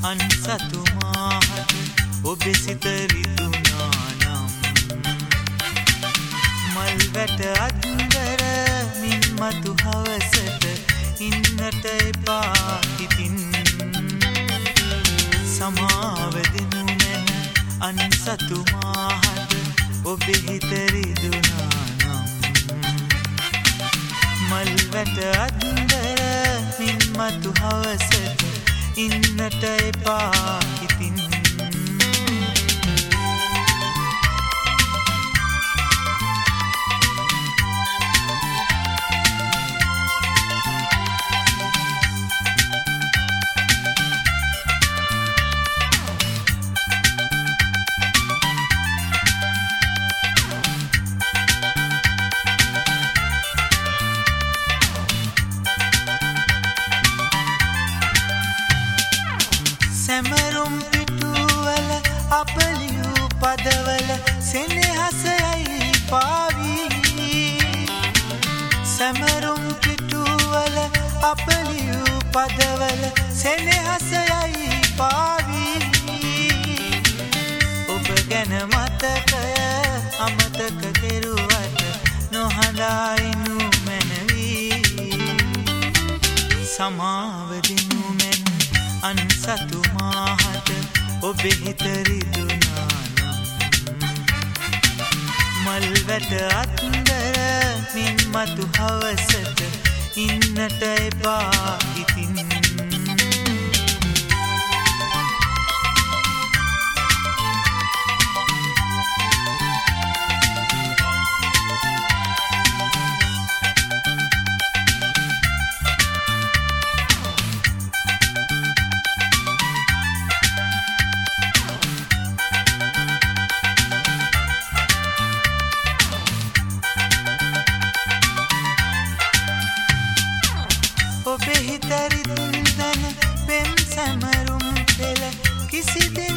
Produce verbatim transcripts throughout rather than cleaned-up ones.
අන්සතු මාහට ඔබේ සිත රිදුනා නම් මල් වැට අත්දර මින් මතු හවසට ඉන්නට එපා ඉතින් සමාව දෙනු මැන අන්සතු මාහට ඔබේ හිත රිදුනා නම් මල් වැට අත්දර මින් මතු හවසට ඉන්නට එපා ඉතින් සැමරුම් පිටුවල අපලියූ පදවල සෙනෙහසයි පාවී සැමරුම් පිටුවල අපලියූ පදවල සෙනෙහසයි පාවී ඔබ ගැන මතකය අමතක කෙරුවට නොහඬයිනු මැනවී සමාව දෙනු මැන අන්සතු මාහට ඔබේ හිත රිදුනා නම් මල් වැට අත්දර මින් මතු හවසට ඉන්නට එපා ඉතින් ඔබේ හිත රිදුන පෙම් සැමරුම් පෙළ කිසි දින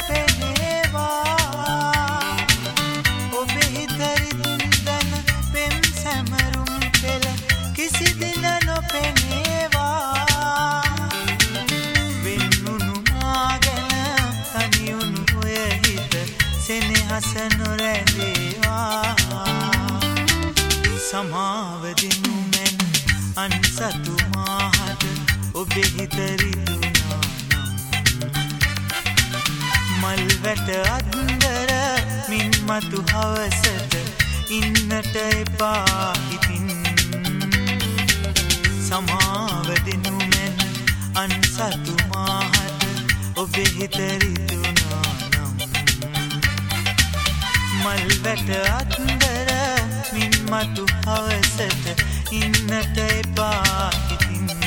නොපෙනේවා ඔබේ හිත රිදුන පෙම් සැමරුම් පෙළ කිසි දින නොපෙනේවා වෙන්නුණු මා ගැන තනියුණු ඔය හිත සෙනෙහස නොරැඳේවා සමාව දෙනු මැන අන්සතු මාහට ඔබේ හිත රිදුනා නම් මල් වැට අත්දර මින් මතු හවසට ඉන්නට එපා ඉතින් සමාව දෙනු මැන අන්සතු මාහට ඔබේ හිත රිදුනා නම් මල් වැට අත්දර මින් මතු හවසට ඉන්නට එපා ඉතින්